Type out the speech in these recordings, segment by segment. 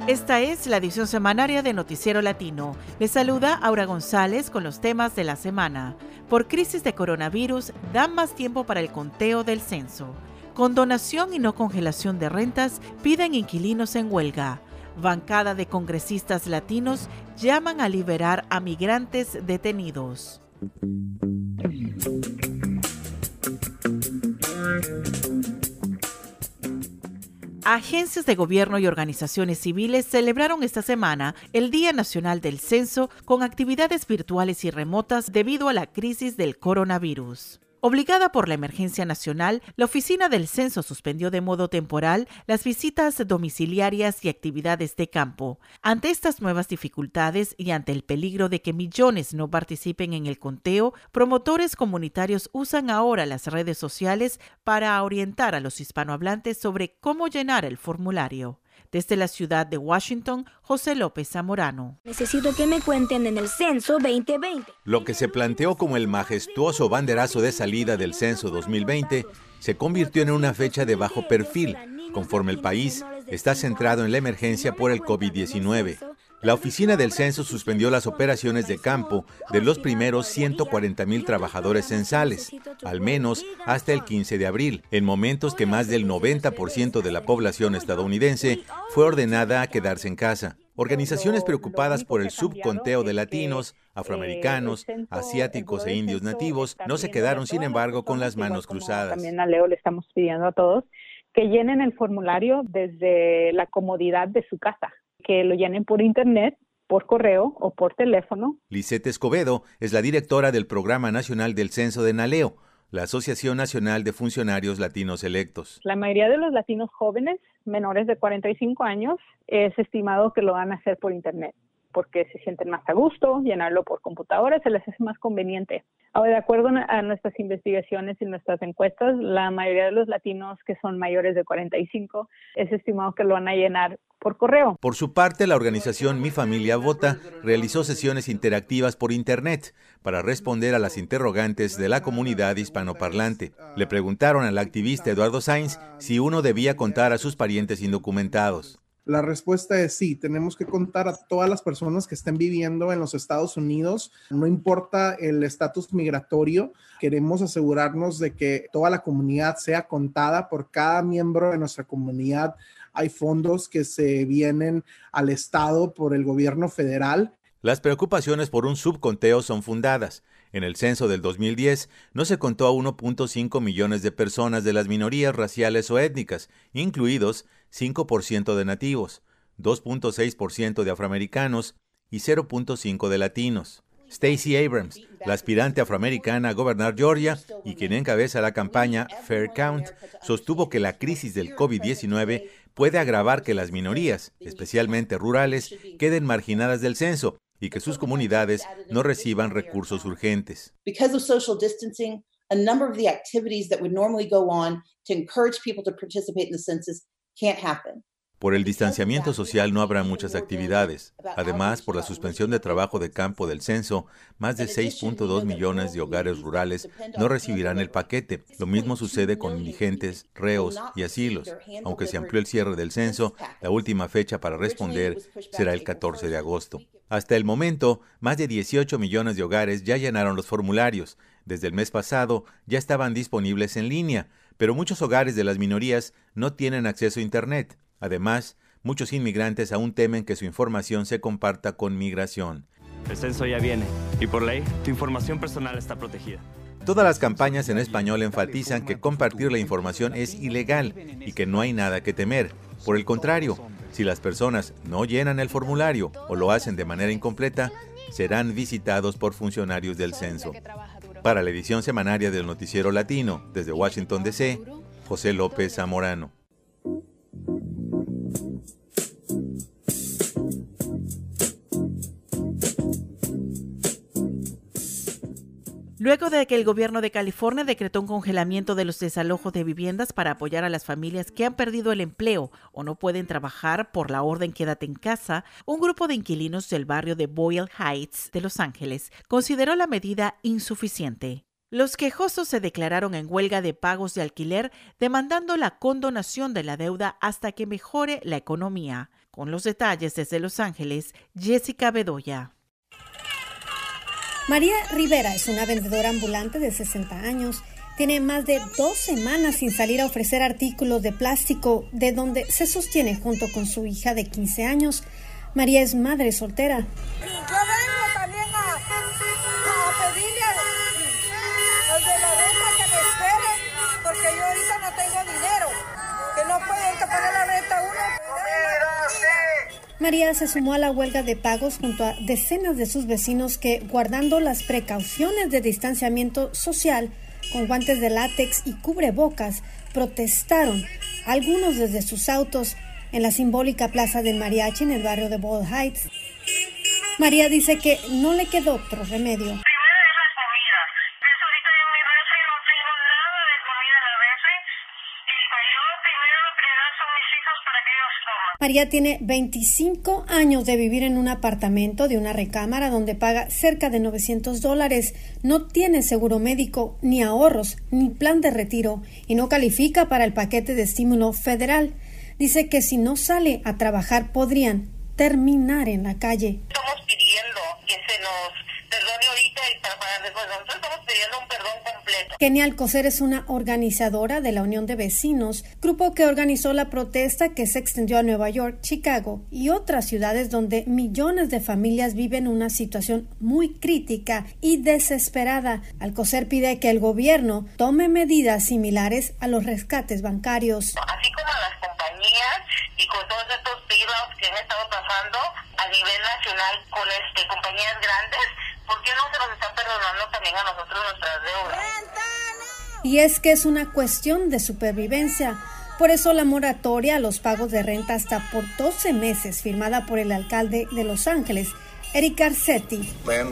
Esta es la edición semanaria de Noticiero Latino. Les saluda Aura González con los temas de la semana. Por crisis de coronavirus, dan más tiempo para el conteo del censo. Condonación y no congelación de rentas piden inquilinos en huelga. Bancada de congresistas latinos llaman a liberar a migrantes detenidos. Agencias de gobierno y organizaciones civiles celebraron esta semana el Día Nacional del Censo con actividades virtuales y remotas debido a la crisis del coronavirus. Obligada por la emergencia nacional, la Oficina del Censo suspendió de modo temporal las visitas domiciliarias y actividades de campo. Ante estas nuevas dificultades y ante el peligro de que millones no participen en el conteo, promotores comunitarios usan ahora las redes sociales para orientar a los hispanohablantes sobre cómo llenar el formulario. Desde la ciudad de Washington, José López Zamorano. Necesito que me cuenten en el Censo 2020. Lo que se planteó como el majestuoso banderazo de salida del Censo 2020 se convirtió en una fecha de bajo perfil, conforme el país está centrado en la emergencia por el COVID-19. La Oficina del Censo suspendió las operaciones de campo de los primeros 140,000 trabajadores censales, al menos hasta el 15 de abril, en momentos que más del 90% de la población estadounidense fue ordenada a quedarse en casa. Organizaciones preocupadas por el subconteo de latinos, afroamericanos, asiáticos e indios nativos no se quedaron, sin embargo, con las manos cruzadas. También a Leo le estamos pidiendo a todos que llenen el formulario desde la comodidad de su casa, que lo llenen por internet, por correo o por teléfono. Lisette Escobedo es la directora del Programa Nacional del Censo de NALEO, la Asociación Nacional de Funcionarios Latinos Electos. La mayoría de los latinos jóvenes, menores de 45 años, es estimado que lo van a hacer por internet, porque se sienten más a gusto, llenarlo por computadora se les hace más conveniente. Ahora, de acuerdo a nuestras investigaciones y nuestras encuestas, la mayoría de los latinos que son mayores de 45 es estimado que lo van a llenar por correo. Por su parte, la organización Mi Familia Vota realizó sesiones interactivas por internet para responder a las interrogantes de la comunidad hispanoparlante. Le preguntaron al activista Eduardo Sainz si uno debía contar a sus parientes indocumentados. La respuesta es sí, tenemos que contar a todas las personas que estén viviendo en los Estados Unidos, no importa el estatus migratorio, queremos asegurarnos de que toda la comunidad sea contada por cada miembro de nuestra comunidad. Hay fondos que se vienen al estado por el gobierno federal. Las preocupaciones por un subconteo son fundadas. En el censo del 2010 no se contó a 1.5 millones de personas de las minorías raciales o étnicas, incluidos 5% de nativos, 2.6% de afroamericanos y 0.5% de latinos. Stacey Abrams, la aspirante afroamericana a gobernar Georgia y quien encabeza la campaña Fair Count, sostuvo que la crisis del COVID-19 puede agravar que las minorías, especialmente rurales, queden marginadas del censo y que sus comunidades no reciban recursos urgentes. Because of social distancing, a number of the activities that would normally go on to encourage people to participate in the census can't happen. Por el distanciamiento social no habrá muchas actividades. Además, por la suspensión de trabajo de campo del censo, más de 6.2 millones de hogares rurales no recibirán el paquete. Lo mismo sucede con indigentes, reos y asilos. Aunque se amplió el cierre del censo, la última fecha para responder será el 14 de agosto. Hasta el momento, más de 18 millones de hogares ya llenaron los formularios. Desde el mes pasado ya estaban disponibles en línea, pero muchos hogares de las minorías no tienen acceso a Internet. Además, muchos inmigrantes aún temen que su información se comparta con migración. El censo ya viene y por ley tu información personal está protegida. Todas las campañas en español enfatizan que compartir la información es ilegal y que no hay nada que temer. Por el contrario, si las personas no llenan el formulario o lo hacen de manera incompleta, serán visitados por funcionarios del censo. Para la edición semanaria del Noticiero Latino, desde Washington, D.C., José López Zamorano. Luego de que el gobierno de California decretó un congelamiento de los desalojos de viviendas para apoyar a las familias que han perdido el empleo o no pueden trabajar por la orden Quédate en casa, un grupo de inquilinos del barrio de Boyle Heights de Los Ángeles consideró la medida insuficiente. Los quejosos se declararon en huelga de pagos de alquiler demandando la condonación de la deuda hasta que mejore la economía. Con los detalles desde Los Ángeles, Jessica Bedoya. María Rivera es una vendedora ambulante de 60 años. Tiene más de 2 semanas sin salir a ofrecer artículos de plástico, de donde se sostiene junto con su hija de 15 años. María es madre soltera. Yo vengo también a pedirle al de la renta que me esperen, porque yo ahorita no tengo dinero, que no pueden pagar la renta uno. María se sumó a la huelga de pagos junto a decenas de sus vecinos que, guardando las precauciones de distanciamiento social, con guantes de látex y cubrebocas, protestaron, algunos desde sus autos, en la simbólica Plaza del Mariachi en el barrio de Bald Heights. María dice que no le quedó otro remedio. María tiene 25 años de vivir en un apartamento de una recámara donde paga cerca de $900. No tiene seguro médico, ni ahorros, ni plan de retiro y no califica para el paquete de estímulo federal. Dice que si no sale a trabajar podrían terminar en la calle. Estamos pidiendo que se nos perdone ahorita y para pagar después. Nosotros estamos pidiendo un perdón completo. Kenia Alcocer es una organizadora de la Unión de Vecinos, grupo que organizó la protesta que se extendió a Nueva York, Chicago y otras ciudades donde millones de familias viven una situación muy crítica y desesperada. Alcocer pide que el gobierno tome medidas similares a los rescates bancarios. Así como las compañías y con todos estos bailouts que han estado pasando a nivel nacional con compañías grandes, ¿por qué no se nos está perdonando también a nosotros nuestras deudas? Y es que es una cuestión de supervivencia. Por eso la moratoria a los pagos de renta hasta por 12 meses, firmada por el alcalde de Los Ángeles, Eric Garcetti,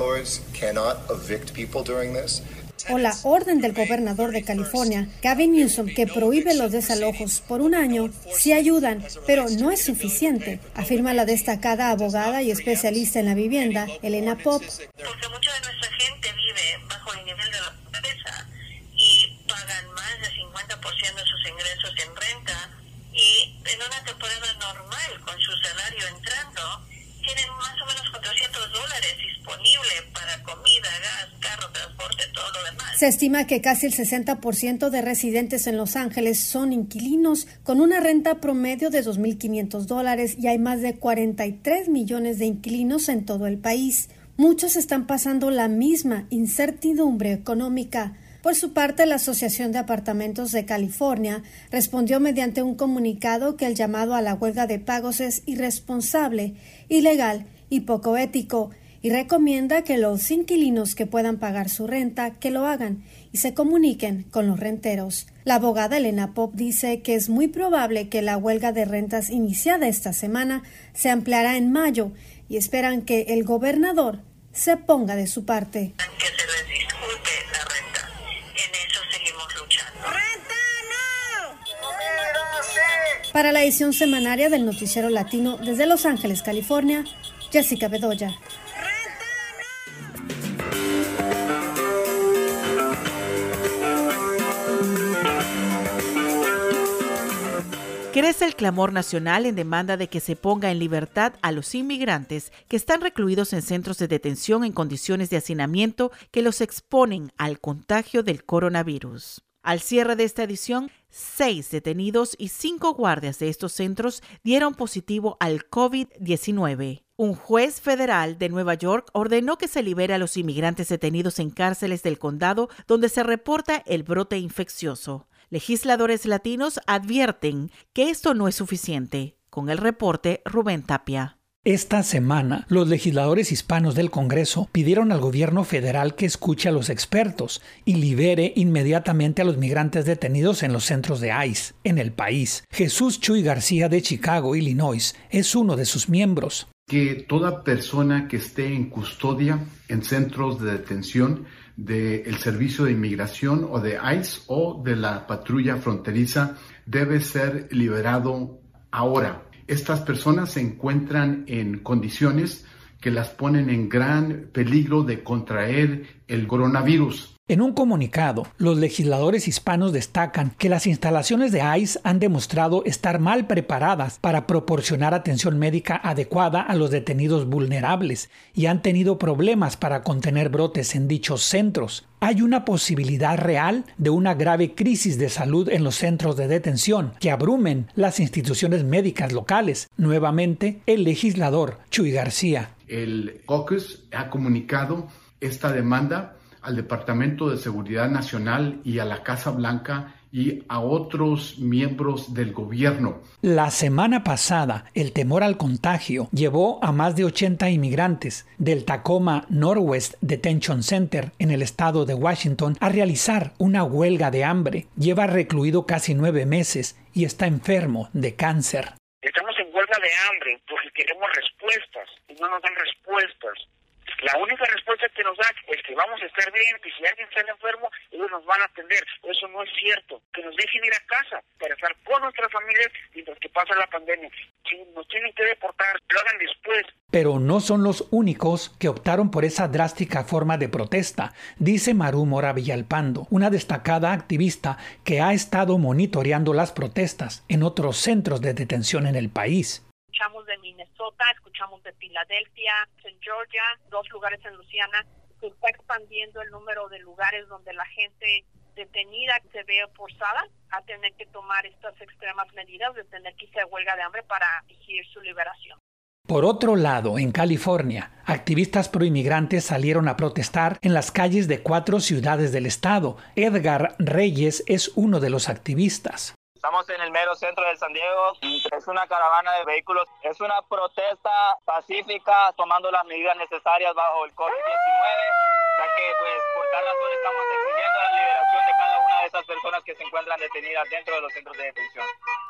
o la orden del gobernador de California, Gavin Newsom, que prohíbe los desalojos por un año, sí ayudan, pero no es suficiente, afirma la destacada abogada y especialista en la vivienda, Elena Pop. Porque mucha de nuestra gente vive bajo el nivel de la pobreza y pagan más del 50% de sus ingresos en renta, y en una temporada normal con su salario entrando tienen más o menos $400 disponible para comida, gas, carro, transporte, todo lo demás. Se estima que casi el 60% de residentes en Los Ángeles son inquilinos con una renta promedio de $2,500 y hay más de 43 millones de inquilinos en todo el país. Muchos están pasando la misma incertidumbre económica. Por su parte, la Asociación de Apartamentos de California respondió mediante un comunicado que el llamado a la huelga de pagos es irresponsable, ilegal y poco ético, y recomienda que los inquilinos que puedan pagar su renta que lo hagan y se comuniquen con los renteros. La abogada Elena Pop dice que es muy probable que la huelga de rentas iniciada esta semana se ampliará en mayo y esperan que el gobernador se ponga de su parte. Que se les disculpe la renta. En eso seguimos luchando. ¡Renta no! Para la edición semanaria del Noticiero Latino desde Los Ángeles, California, Jessica Bedoya. Crece el clamor nacional en demanda de que se ponga en libertad a los inmigrantes que están recluidos en centros de detención en condiciones de hacinamiento que los exponen al contagio del coronavirus. Al cierre de esta edición, 6 detenidos y 5 guardias de estos centros dieron positivo al COVID-19. Un juez federal de Nueva York ordenó que se libere a los inmigrantes detenidos en cárceles del condado donde se reporta el brote infeccioso. Legisladores latinos advierten que esto no es suficiente. Con el reporte, Rubén Tapia. Esta semana, los legisladores hispanos del Congreso pidieron al gobierno federal que escuche a los expertos y libere inmediatamente a los migrantes detenidos en los centros de ICE en el país. Jesús Chuy García de Chicago, Illinois, es uno de sus miembros. Que toda persona que esté en custodia en centros de detención del Servicio de Inmigración o de ICE o de la patrulla fronteriza debe ser liberado ahora. Estas personas se encuentran en condiciones que las ponen en gran peligro de contraer el coronavirus. En un comunicado, los legisladores hispanos destacan que las instalaciones de ICE han demostrado estar mal preparadas para proporcionar atención médica adecuada a los detenidos vulnerables y han tenido problemas para contener brotes en dichos centros. Hay una posibilidad real de una grave crisis de salud en los centros de detención que abrumen las instituciones médicas locales. Nuevamente, el legislador Chuy García. El caucus ha comunicado esta demanda al Departamento de Seguridad Nacional y a la Casa Blanca y a otros miembros del gobierno. La semana pasada, el temor al contagio llevó a más de 80 inmigrantes del Tacoma Northwest Detention Center en el estado de Washington a realizar una huelga de hambre. Lleva recluido casi 9 meses y está enfermo de cáncer. Estamos en huelga de hambre porque queremos respuestas y no nos dan respuestas. La única respuesta que nos dan es que vamos a estar bien, que si alguien sale enfermo, ellos nos van a atender. Eso no es cierto. Que nos dejen ir a casa para estar con nuestras familias mientras que pasa la pandemia. Si nos tienen que deportar, lo hagan después. Pero no son los únicos que optaron por esa drástica forma de protesta, dice Maru Mora Villalpando, una destacada activista que ha estado monitoreando las protestas en otros centros de detención en el país. Escuchamos de Minnesota, escuchamos de Filadelfia, en Georgia, 2 lugares en Luisiana. Se está expandiendo el número de lugares donde la gente detenida se ve forzada a tener que tomar estas extremas medidas de tener que irse a huelga de hambre para exigir su liberación. Por otro lado, en California, activistas proinmigrantes salieron a protestar en las calles de 4 ciudades del estado. Edgar Reyes es uno de los activistas. Estamos en el mero centro de San Diego, es una caravana de vehículos, es una protesta pacífica tomando las medidas necesarias bajo el COVID-19, ya que pues por tal razón estamos exigiendo la liberación de cada una de esas personas que se encuentran detenidas dentro de los centros de detención.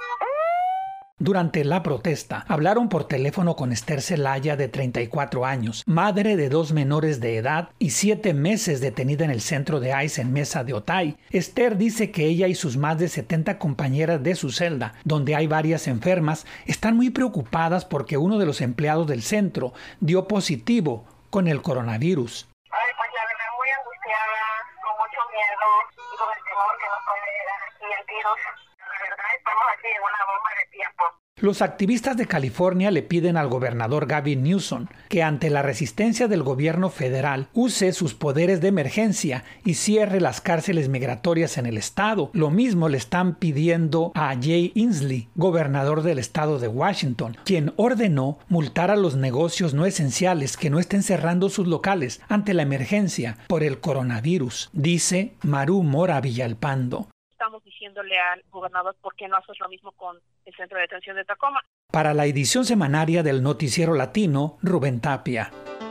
Durante la protesta, hablaron por teléfono con Esther Zelaya, de 34 años, madre de 2 menores de edad y 7 meses detenida en el centro de ICE en Mesa de Otay. Esther dice que ella y sus más de 70 compañeras de su celda, donde hay varias enfermas, están muy preocupadas porque uno de los empleados del centro dio positivo con el coronavirus. Ay, pues la verdad muy angustiada, con mucho miedo y con el temor que nos puede llegar aquí el virus. La verdad estamos aquí en una bomba de tiempo. Los activistas de California le piden al gobernador Gavin Newsom que ante la resistencia del gobierno federal use sus poderes de emergencia y cierre las cárceles migratorias en el estado. Lo mismo le están pidiendo a Jay Inslee, gobernador del estado de Washington, quien ordenó multar a los negocios no esenciales que no estén cerrando sus locales ante la emergencia por el coronavirus, dice Maru Mora Villalpando. Estamos diciéndole al gobernador por qué no haces lo mismo con el centro de detención de Tacoma. Para la edición semanaria del Noticiero Latino, Rubén Tapia.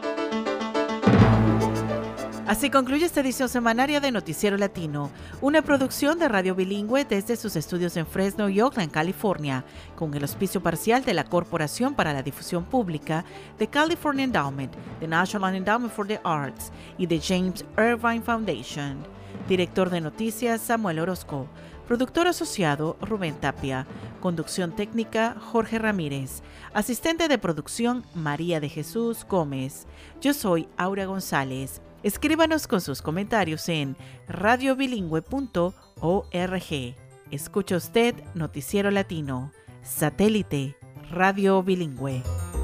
Así concluye esta edición semanaria de Noticiero Latino, una producción de Radio Bilingüe desde sus estudios en Fresno y Oakland, California, con el auspicio parcial de la Corporación para la Difusión Pública, de California Endowment, the National Endowment for the Arts y de James Irvine Foundation. Director de Noticias, Samuel Orozco. Productor asociado, Rubén Tapia. Conducción técnica, Jorge Ramírez. Asistente de producción, María de Jesús Gómez. Yo soy Aura González. Escríbanos con sus comentarios en radiobilingüe.org. Escucha usted Noticiero Latino. Satélite, Radio Bilingüe.